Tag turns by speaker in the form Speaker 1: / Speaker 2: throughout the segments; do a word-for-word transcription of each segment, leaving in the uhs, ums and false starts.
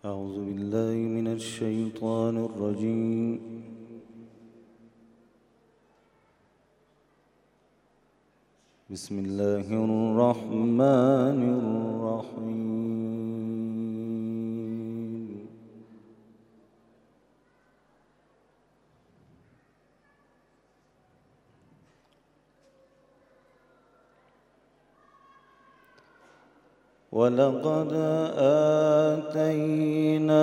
Speaker 1: أعوذ بالله من الشيطان الرجيم. بسم الله الرحمن الرحيم. ولقد آتينا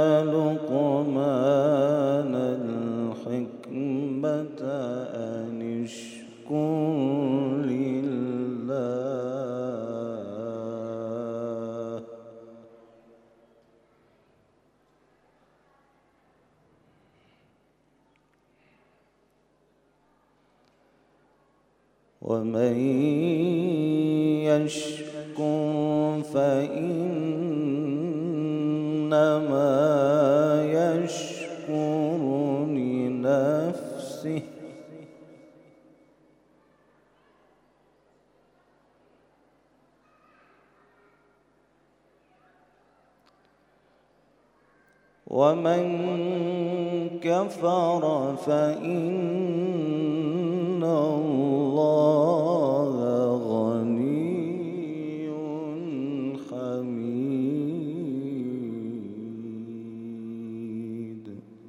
Speaker 1: لقمان الحكمة أن اشكر لله ومن يشكر فإنما يشكر لنفسه ومن كفر فإن الله غني حميد.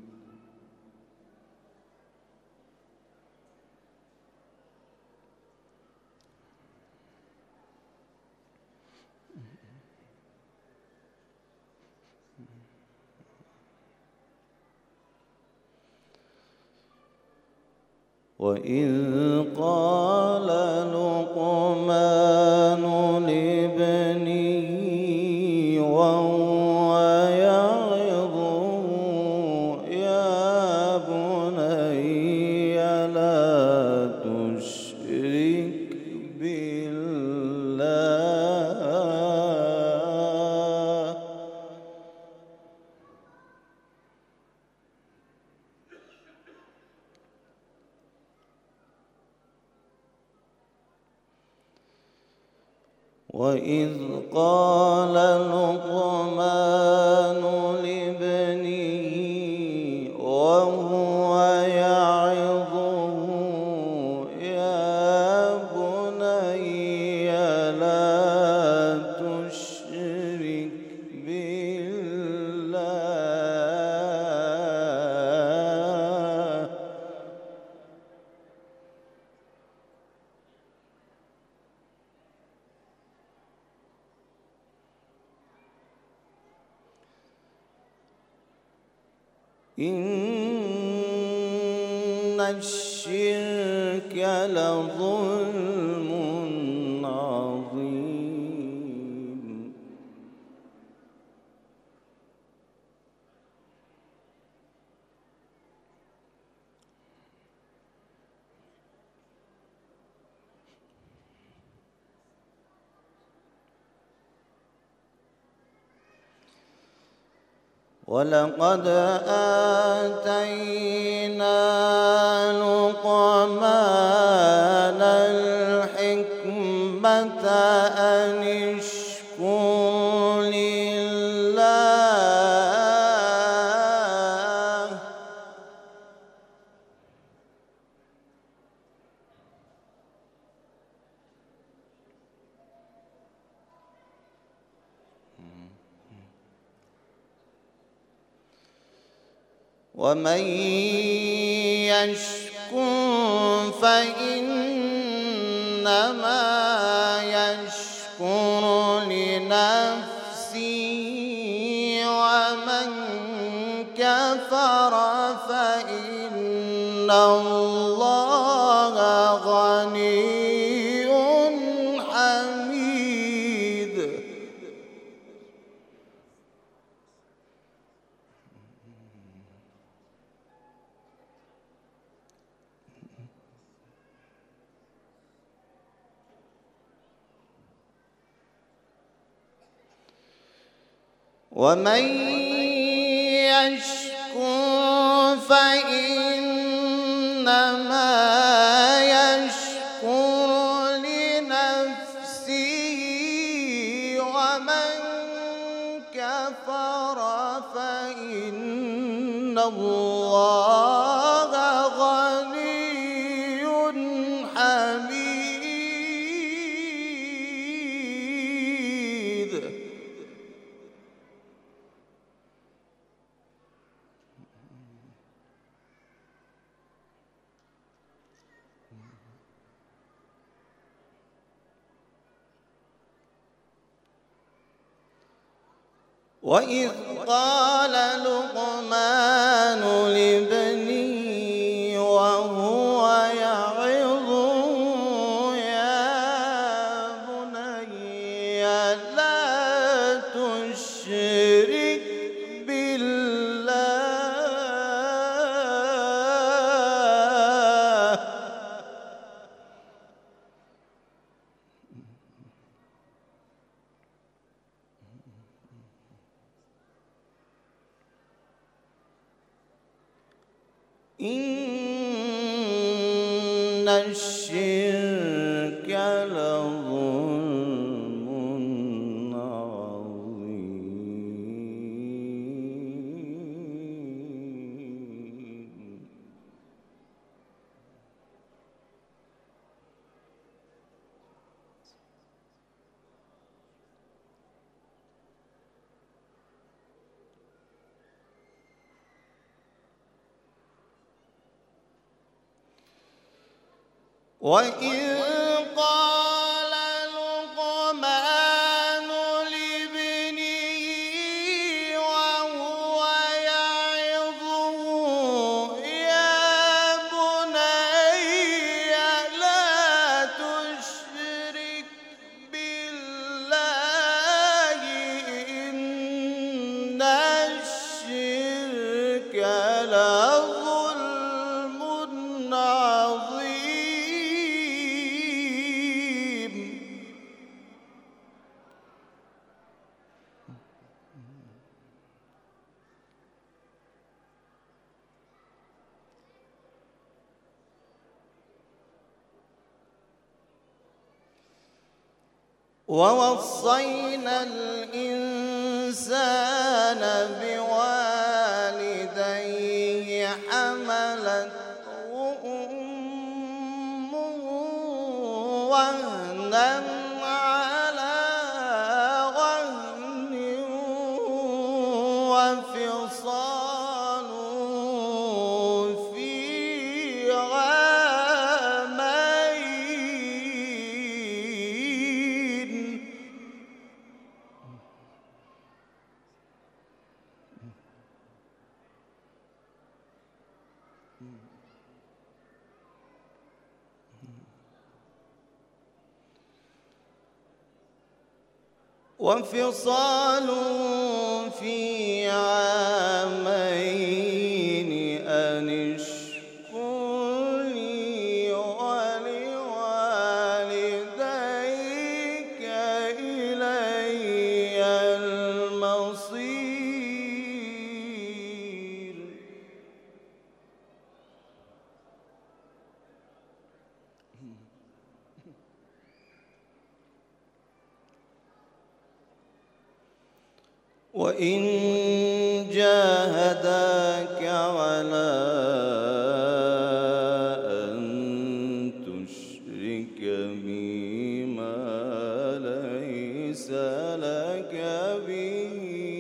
Speaker 1: وإذ قال لقمان لابنه وهو يعظه يا بني لا تشرك بالله وإذ قال لقمان لابنه وهو يعظه يا بني لا تشرك بالله إن الشرك لظلم عظيم. ولقد آتينا لقمان الحكمة أن اشكر لله ومن يشكر فإنما يشكر لنفسه ومن كفر فإن الله غني حميد. ومن يشكر فإنما يشكر لنفسه ومن كفر كفر فإن الله غني حميد. وإذ قال لقمان لابنه وهو يعظه يا بني لا تشرك بالله إن الشرك لظلم عظيم. وإذ قال لقمان لابنه وهو يعظه يا بني لا تشرك بالله إن الشرك لظلم عظيم. ووصينا الإنسان بوالديه حملته أمه وهنا على وهن وفصاله في عامين. وفصاله في عامين أن اشكر لي ولوالديك إلي المصير. وإن جاهداك على أن تشرك بي ما ليس لك به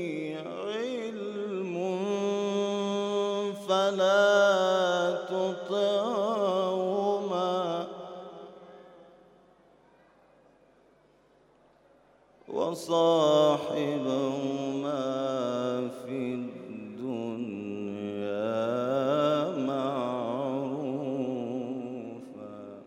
Speaker 1: علم فلا تطعهما وصاحبهما في الدنيا معروفا.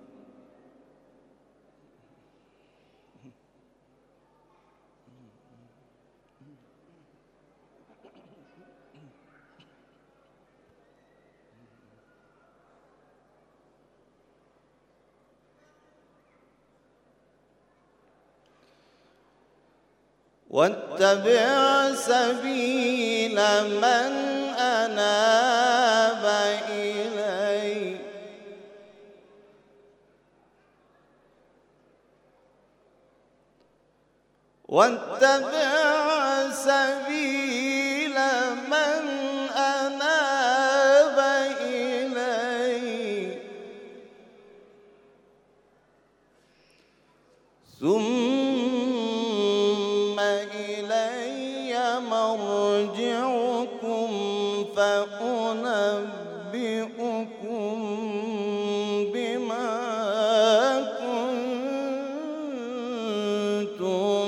Speaker 1: واتبع سبيل من أناب إلي واتبع سبيل من أناب إلي ثم إلي مرجعكم فأنبئكم بما كنتم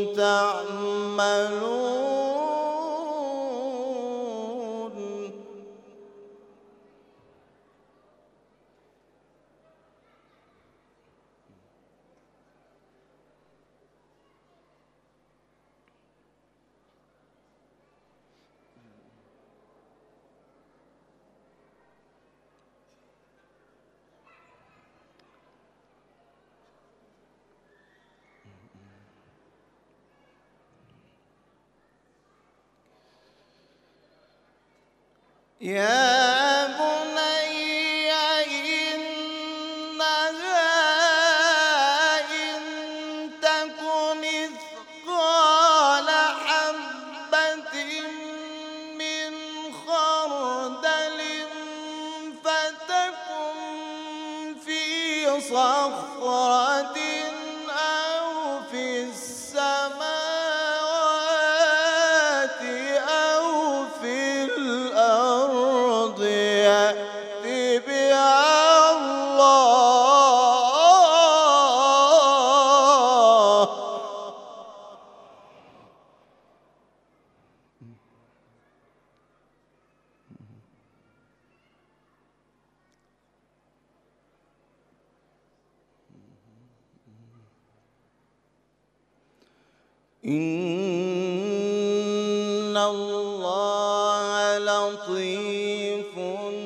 Speaker 1: تعملون. يا بني إنها إن تك مثقال حبة من خردل فتكن في صخرة أو في السماوات أو في الأرض يأت بها الله. إن الله لطيف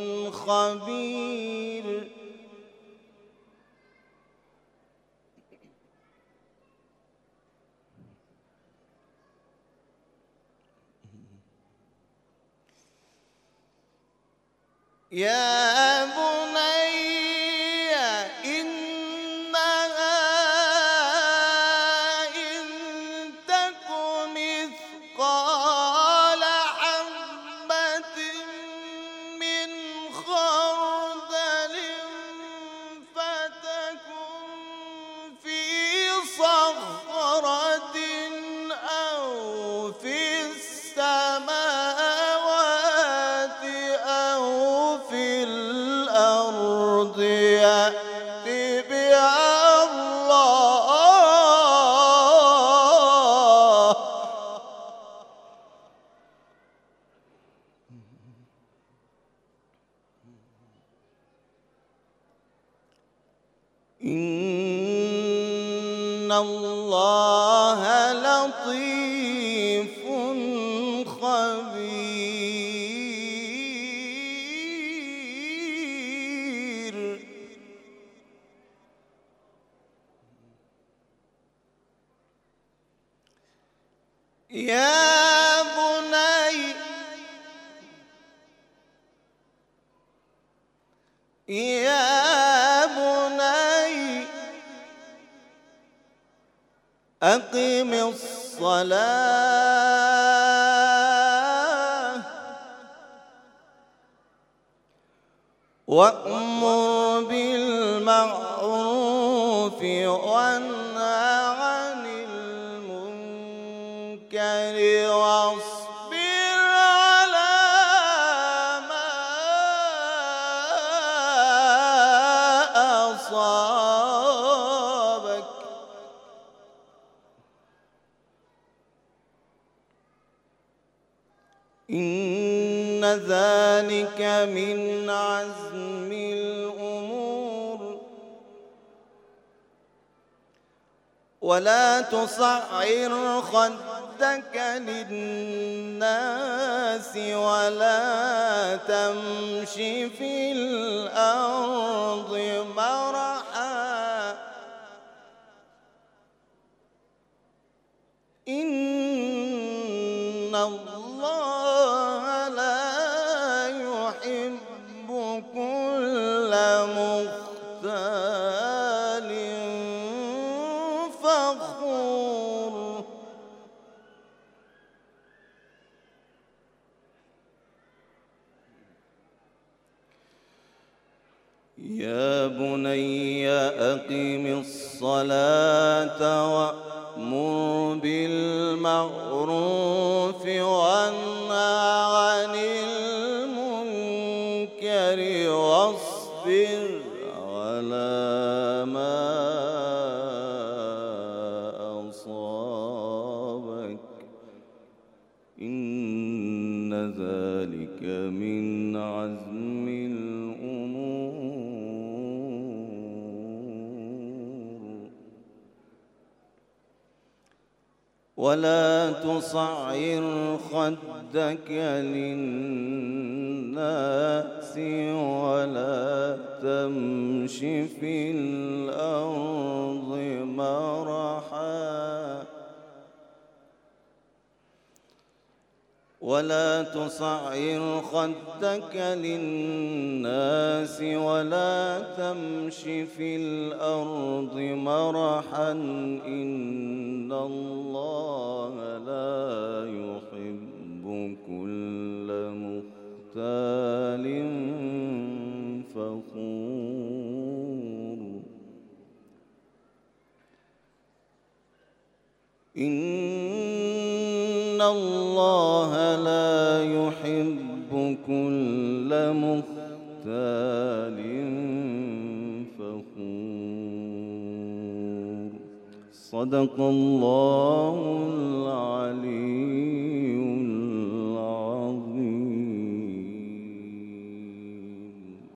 Speaker 1: خبير. يا بني إنها إن تك مثقال حبة من خردل فتكن في صخرة أو في السماوات أو في الأرض يأت بها الله. إن الله لطيف خبير. يا بني يا بني أقم الصلاة وأمر بالمعروف وانهى عن المنكر واصبر على ما أصابك. إن ذلك من عزم الأمور. ولا تصعر خدك للناس ولا تمش في الأرض مرحا. إن الله لا يحب كل مختال فخور. يا بني أقم الصلاة وأمر بالمعروف وانه عن المنكر واصبر على ما أصابك إن ذلك من عزم الأمور. ولا تصعر خدك للناس ولا تمش في الأرض مرحا ولا تصعر خدك للناس ولا تمش في الأرض مرحا إن الله لا يحب كل مختال فخور. إن الله لا يحب كل مختال فخور. صدق الله العليم.